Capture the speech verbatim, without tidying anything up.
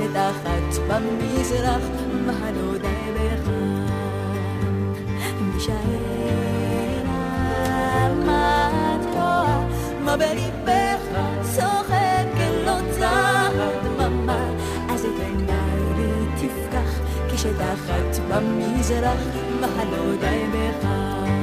כשתחת במזרח, מה לא די בך? משער מה את רואה, מה בליבך צוחק לא צחת דממה, אז את עיניי לי תפקח, כשתחת במזרח, מה לא די בך?